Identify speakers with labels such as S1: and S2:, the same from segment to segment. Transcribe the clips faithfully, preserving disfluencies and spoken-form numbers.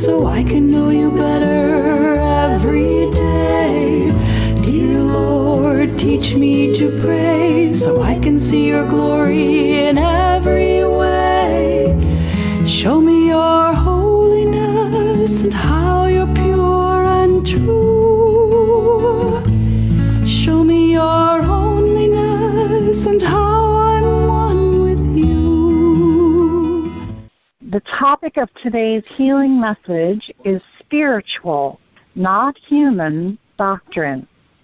S1: so I can know you better every day. Dear Lord, teach me to pray so I can see your glory in every way. Show me your holiness and how you're pure and true. Show me your holiness and how I'm one with you.
S2: The topic of today's healing message is spiritual, not human, doctrine.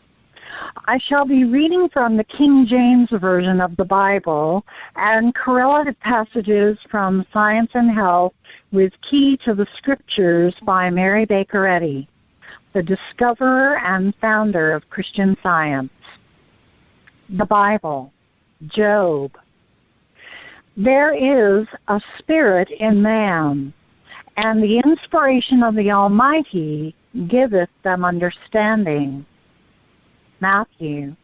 S2: I shall be reading from the King James Version of the Bible and correlative passages from Science and Health with Key to the Scriptures by Mary Baker Eddy, the discoverer and founder of Christian Science. The Bible, Job. There is a spirit in man, and the inspiration of the Almighty giveth them understanding. Matthew.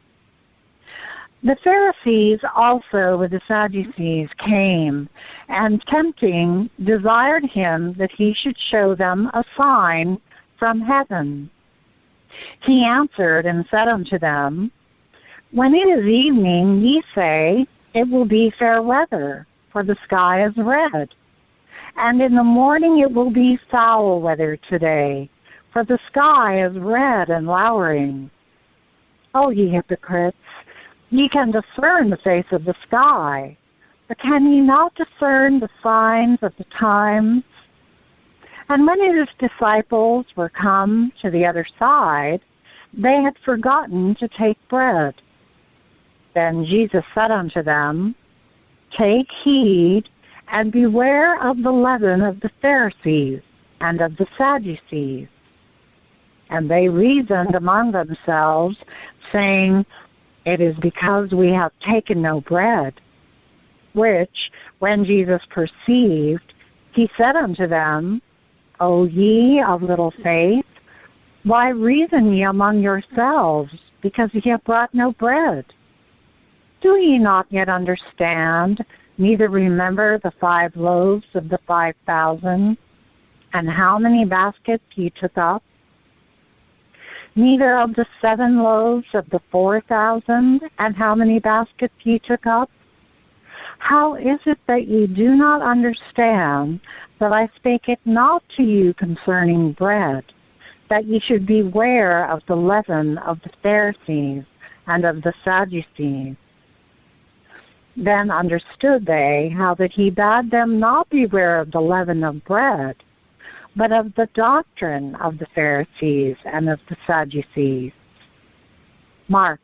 S2: The Pharisees also with the Sadducees came, and tempting desired him that he should show them a sign from heaven. He answered and said unto them, When it is evening, ye say, It will be fair weather, for the sky is red. And in the morning it will be foul weather today, for the sky is red and lowering. O ye hypocrites, ye can discern the face of the sky, but can ye not discern the signs of the times? And when his disciples were come to the other side, they had forgotten to take bread. Then Jesus said unto them, Take heed, and beware of the leaven of the Pharisees and of the Sadducees. And they reasoned among themselves, saying, It is because we have taken no bread. Which, when Jesus perceived, he said unto them, O ye of little faith, why reason ye among yourselves, because ye have brought no bread? Do ye not yet understand, neither remember the five loaves of the five thousand, and how many baskets ye took up? Neither of the seven loaves of the four thousand, and how many baskets ye took up? How is it that ye do not understand that I spake it not to you concerning bread, that ye should beware of the leaven of the Pharisees and of the Sadducees? Then understood they how that he bade them not beware of the leaven of bread, but of the doctrine of the Pharisees and of the Sadducees. Mark.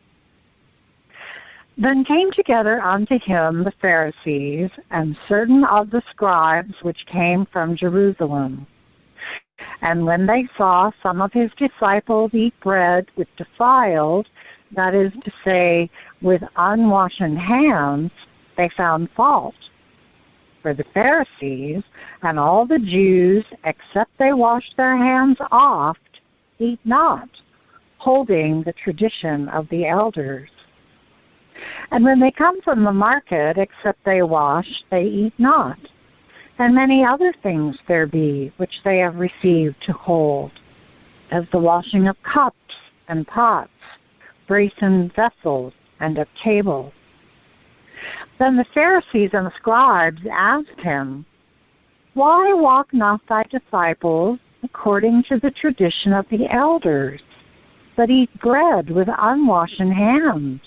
S2: Then came together unto him the Pharisees and certain of the scribes which came from Jerusalem. And when they saw some of his disciples eat bread with defiled, that is to say, with unwashed hands, they found fault. For the Pharisees and all the Jews, except they wash their hands oft, eat not, holding the tradition of the elders. And when they come from the market, except they wash, they eat not. And many other things there be, which they have received to hold, as the washing of cups and pots, brazen vessels, and of tables. Then the Pharisees and the scribes asked him, Why walk not thy disciples according to the tradition of the elders, but eat bread with unwashed hands?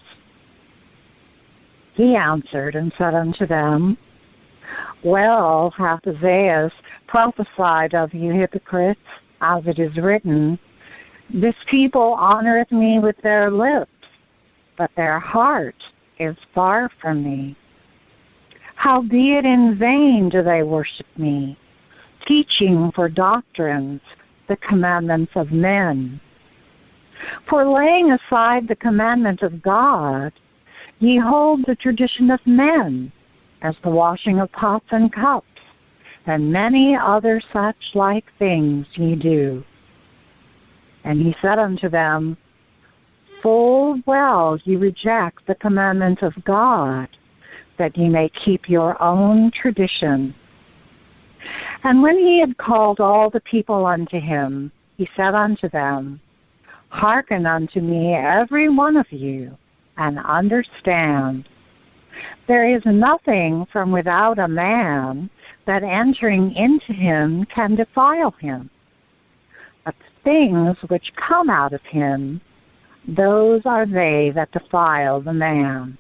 S2: He answered and said unto them, Well hath Isaiah prophesied of you hypocrites, as it is written, This people honoreth me with their lips, but their heart is far from me. Howbeit in vain do they worship me, teaching for doctrines the commandments of men. For laying aside the commandment of God, ye hold the tradition of men, as the washing of pots and cups, and many other such like things ye do. And he said unto them, Full well ye reject the commandment of God, that ye may keep your own tradition. And when he had called all the people unto him, he said unto them, Hearken unto me, every one of you, and understand. There is nothing from without a man that entering into him can defile him. But the things which come out of him, those are they that defile the man.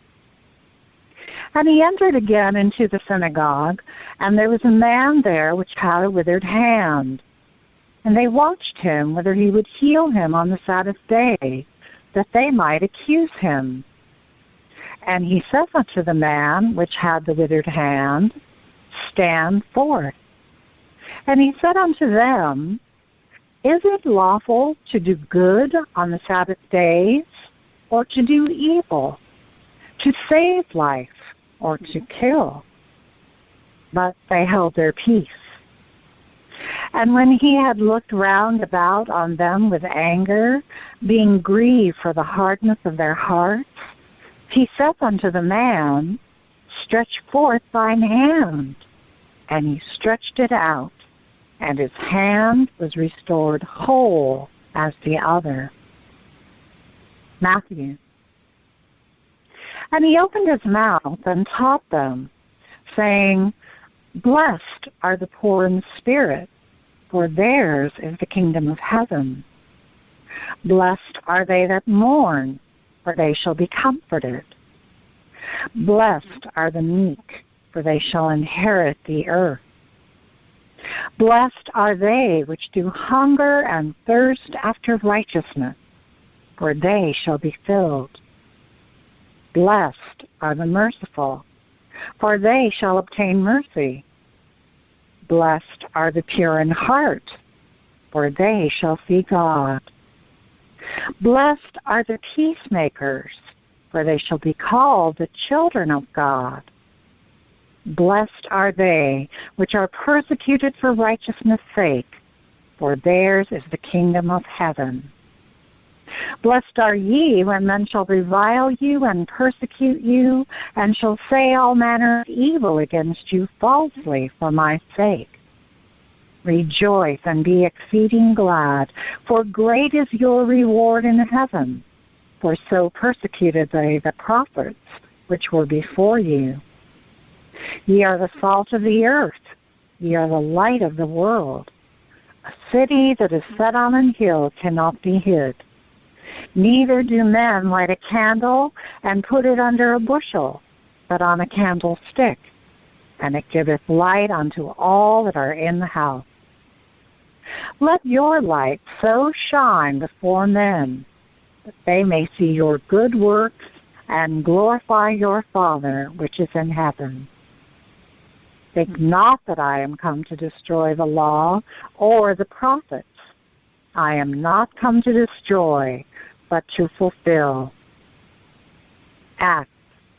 S2: And he entered again into the synagogue, and there was a man there which had a withered hand. And they watched him whether he would heal him on the Sabbath day, that they might accuse him. And he saith unto the man which had the withered hand, Stand forth. And he said unto them, Is it lawful to do good on the Sabbath days, or to do evil, to save life, or to kill? But they held their peace. And when he had looked round about on them with anger, being grieved for the hardness of their hearts, he saith unto the man, Stretch forth thine hand. And he stretched it out, and his hand was restored whole as the other. Matthew. And he opened his mouth and taught them, saying, Blessed are the poor in spirit, for theirs is the kingdom of heaven. Blessed are they that mourn, for they shall be comforted. Blessed are the meek, for they shall inherit the earth. Blessed are they which do hunger and thirst after righteousness, for they shall be filled. Blessed are the merciful, for they shall obtain mercy. Blessed are the pure in heart, for they shall see God. Blessed are the peacemakers, for they shall be called the children of God. Blessed are they which are persecuted for righteousness' sake, for theirs is the kingdom of heaven. Blessed are ye when men shall revile you and persecute you, and shall say all manner of evil against you falsely for my sake. Rejoice and be exceeding glad, for great is your reward in heaven. For so persecuted they the prophets which were before you. Ye are the salt of the earth, ye are the light of the world. A city that is set on an hill cannot be hid. Neither do men light a candle and put it under a bushel, but on a candlestick, and it giveth light unto all that are in the house. Let your light so shine before men, that they may see your good works and glorify your Father which is in heaven. Think not that I am come to destroy the law or the prophets. I am not come to destroy, but to fulfill. Acts.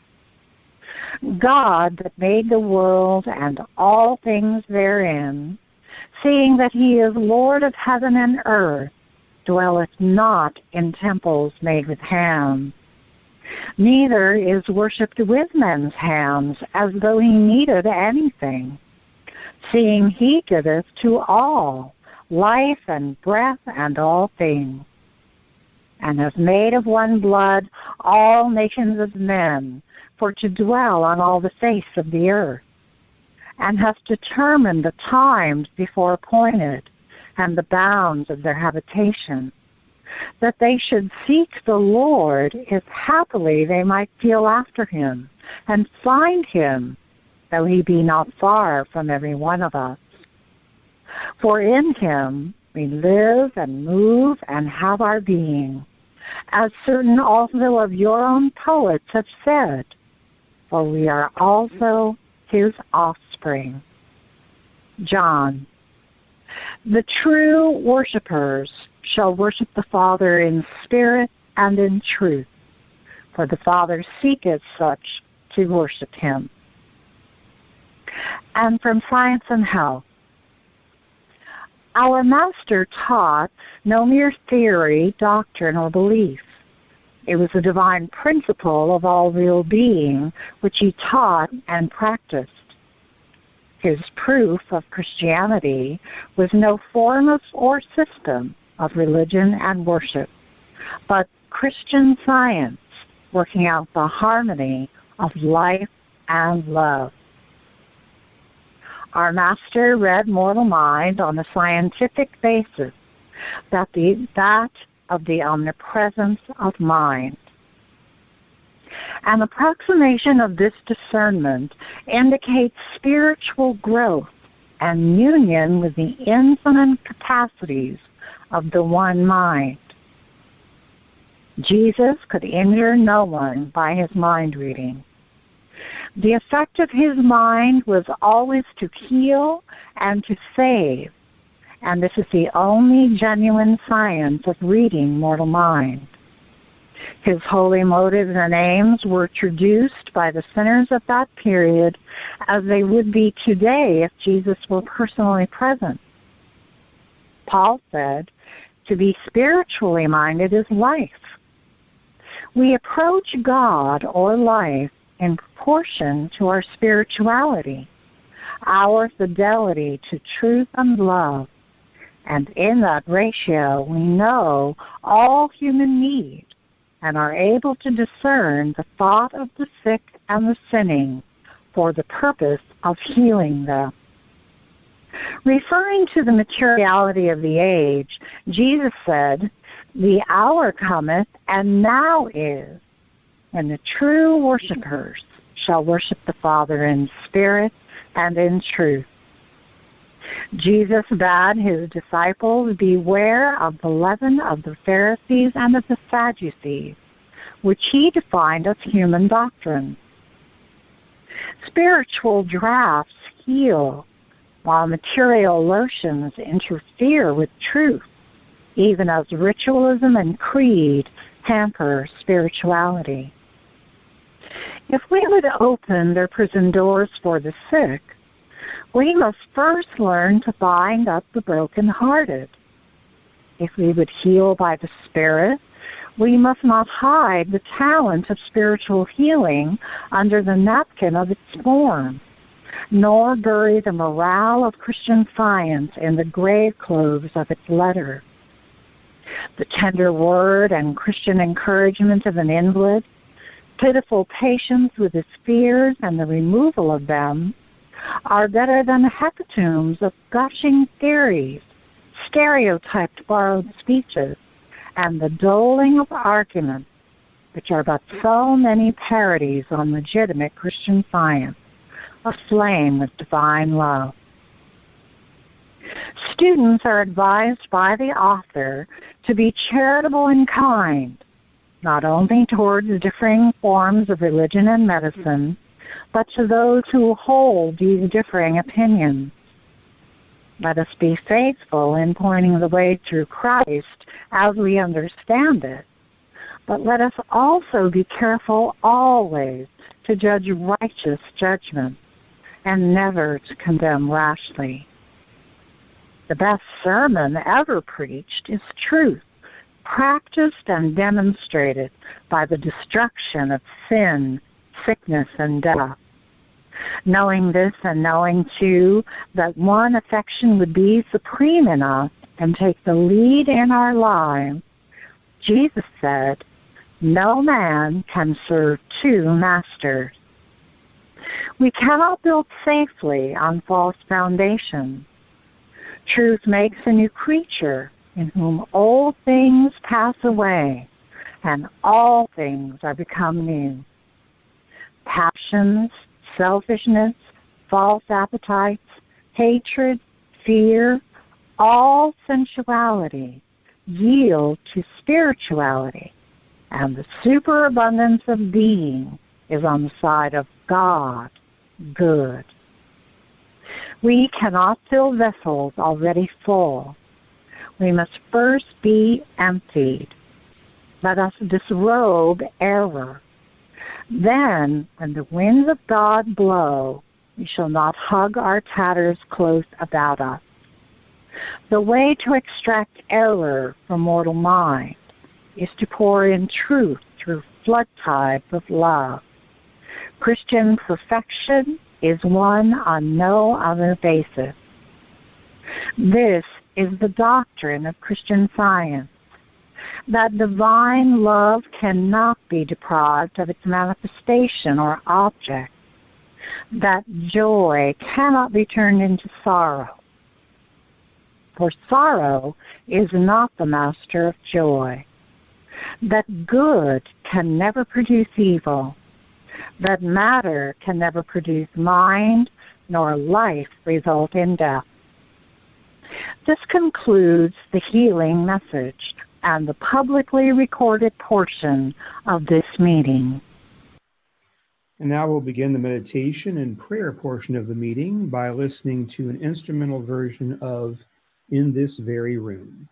S2: God that made the world and all things therein, seeing that he is Lord of heaven and earth, dwelleth not in temples made with hands, neither is worshipped with men's hands, as though he needed anything, seeing he giveth to all life and breath and all things, and hath made of one blood all nations of men, for to dwell on all the face of the earth, and hath determined the times before appointed, and the bounds of their habitation, that they should seek the Lord, if happily they might feel after him, and find him, though he be not far from every one of us. For in him we live and move and have our being, as certain also of your own poets have said, for we are also his offspring. John. The true worshipers shall worship the Father in spirit and in truth, for the Father seeketh such to worship him. And from Science and Health. Our Master taught no mere theory, doctrine, or belief. It was a divine principle of all real being, which he taught and practiced. His proof of Christianity was no form of or system of religion and worship, but Christian science working out the harmony of life and love. Our master read Mortal Mind on a scientific basis, that the that of the omnipresence of mind. An approximation of this discernment indicates spiritual growth and union with the infinite capacities of the one mind. Jesus could injure no one by his mind reading. The effect of his mind was always to heal and to save, and this is the only genuine science of reading Mortal Mind. His holy motives and aims were traduced by the sinners of that period as they would be today if Jesus were personally present. Paul said, to be spiritually minded is life. We approach God or life in proportion to our spirituality, our fidelity to truth and love, and in that ratio we know all human need and are able to discern the thought of the sick and the sinning for the purpose of healing them. Referring to the materiality of the age, Jesus said, the hour cometh, and now is, when the true worshipers shall worship the Father in spirit and in truth. Jesus bade his disciples beware of the leaven of the Pharisees and of the Sadducees, which he defined as human doctrine. Spiritual draughts heal, while material lotions interfere with truth, even as ritualism and creed hamper spirituality. If we would open their prison doors for the sick, we must first learn to bind up the brokenhearted. If we would heal by the Spirit, we must not hide the talent of spiritual healing under the napkin of its form, nor bury the morale of Christian science in the grave clothes of its letter. The tender word and Christian encouragement of an invalid, pitiful patience with his fears and the removal of them, are better than the hecatombs of gushing theories, stereotyped borrowed speeches, and the doling of arguments, which are but so many parodies on legitimate Christian science, aflame with divine love. Students are advised by the author to be charitable and kind, not only towards differing forms of religion and medicine, but to those who hold these differing opinions. Let us be faithful in pointing the way through Christ as we understand it, but let us also be careful always to judge righteous judgment and never to condemn rashly. The best sermon ever preached is truth, practiced and demonstrated by the destruction of sin, sickness, and death. Knowing this and knowing, too, that one affection would be supreme in us and take the lead in our lives, Jesus said, no man can serve two masters. We cannot build safely on false foundations. Truth makes a new creature in whom old things pass away and all things are become new. Passions, selfishness, false appetites, hatred, fear, all sensuality yield to spirituality, and the superabundance of being is on the side of God, good. We cannot fill vessels already full. We must first be emptied. Let us disrobe error. Then, when the winds of God blow, we shall not hug our tatters close about us. The way to extract error from mortal mind is to pour in truth through flood tides of love. Christian perfection is one on no other basis. This is the doctrine of Christian Science, that divine love cannot be deprived of its manifestation or object, that joy cannot be turned into sorrow, for sorrow is not the master of joy, that good can never produce evil, that matter can never produce mind, nor life result in death. This concludes the healing message and the publicly recorded portion of this meeting.
S3: And now we'll begin the meditation and prayer portion of the meeting by listening to an instrumental version of In This Very Room.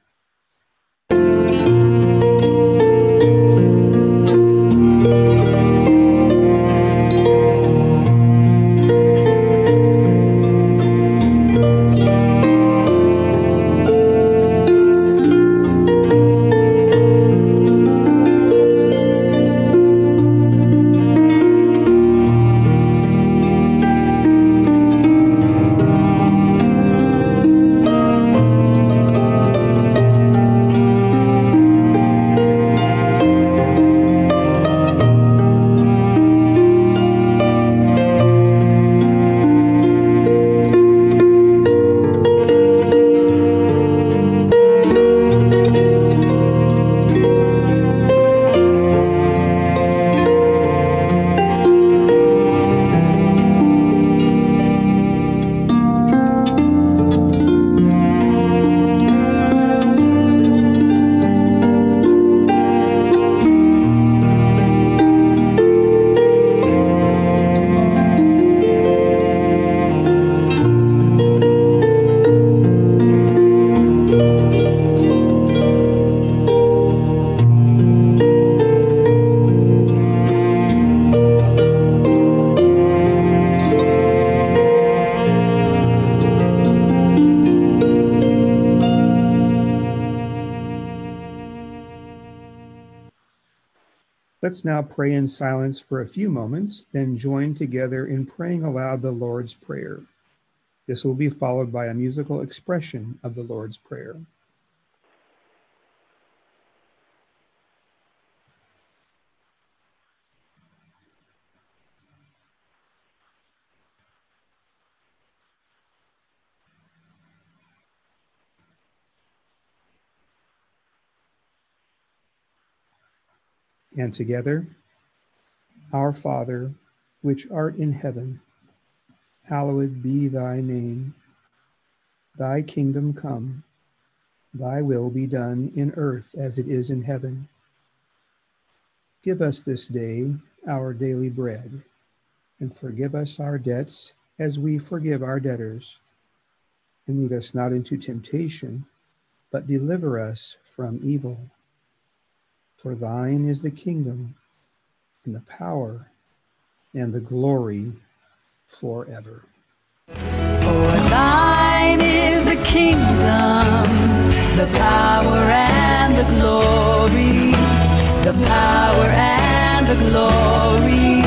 S3: Let's now pray in silence for a few moments, then join together in praying aloud the Lord's Prayer. This will be followed by a musical expression of the Lord's Prayer. And together, Our Father, which art in heaven, hallowed be thy name. Thy kingdom come, thy will be done in earth as it is in heaven. Give us this day our daily bread, and forgive us our debts as we forgive our debtors. And lead us not into temptation, but deliver us from evil. For thine is the kingdom, and the power, and the glory forever.
S1: For thine is the kingdom, the power and the glory, the power and the glory